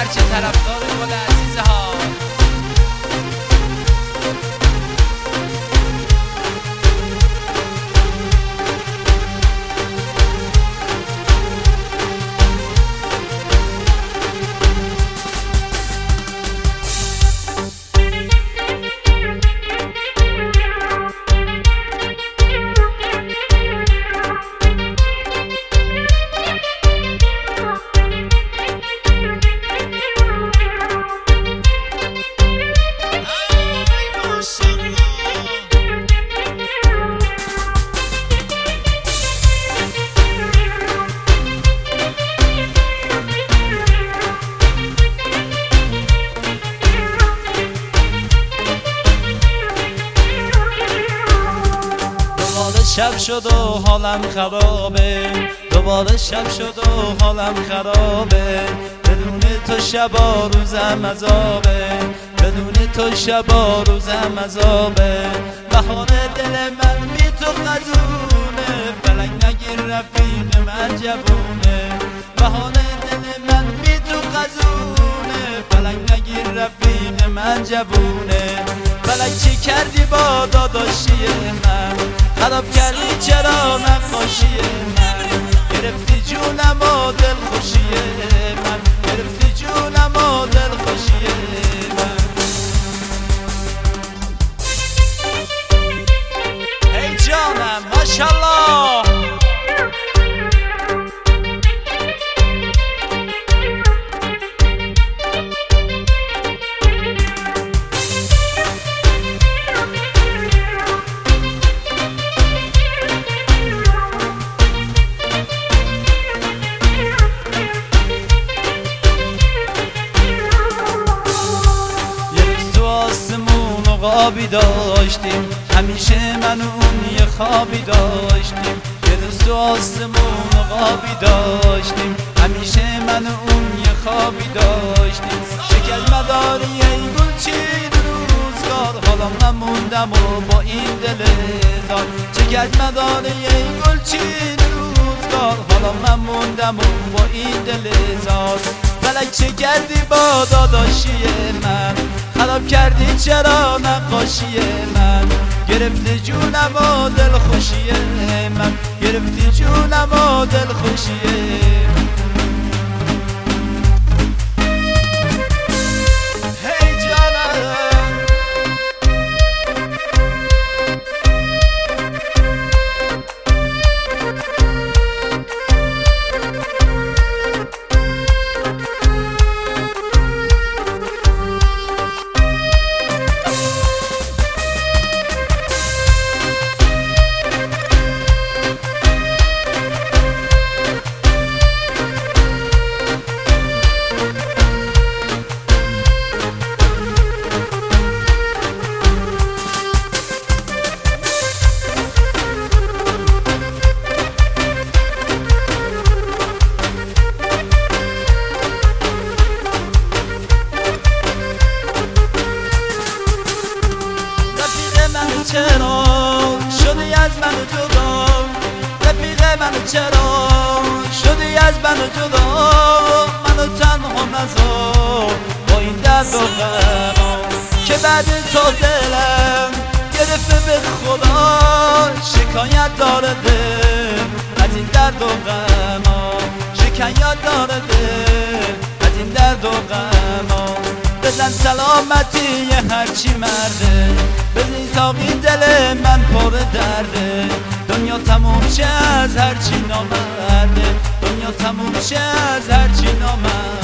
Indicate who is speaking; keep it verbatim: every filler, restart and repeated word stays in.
Speaker 1: هرچه طرفدار گل عزیز ها.
Speaker 2: شب شد و حالم خرابه، دوباره شب شد و حالم خرابه. بدون تو شبا روزم عذابه، بدون تو شبا روزم عذابه. بهار دل من بی تو خزونه، فلک نگیر رفیق من جوونه. بهار دل من بی تو خزونه، فلک نگیر رفیق من جوونه. فلک چی کردی با داداشی من، خراب کردی چرا نقاشی من. گرفتی جونم و دل خوشی من، گرفتی جونم و دل خوشی من. ای جانم ماشالله. خوابی داشتیم همیشه من اون یه خوابی داشتیم. یه روز تو آسمون خوابی داشتیم همیشه من اون یه خوابی داشتیم. شکل مداری ای گلچین روزگار، حالا من موندم و با این دل زار. شکل مداری ای گلچین روزگار، حالا من موندم و با این دل زار. فلک چه کردی با داداشی من، خراب کردی چرا نقاشی من. گرفتی جونم و دل خوشی من، گرفتی جونم و دل خوشی من. چرا شدی از من جدا، رفیق من چرا شدی از من جدا. منو تنها نذار با این درد و غم، که بعد تو دلم گرفته به خدا. شکایت داره دل از این درد و غم، شکایت داره دل از این درد و غم. بزن سلامتی هرچی مرده، بزن ساقی دل من پر درده. دنیا تموم شه از هرچی نامرده، دنیا تموم شه از هرچی نامرده.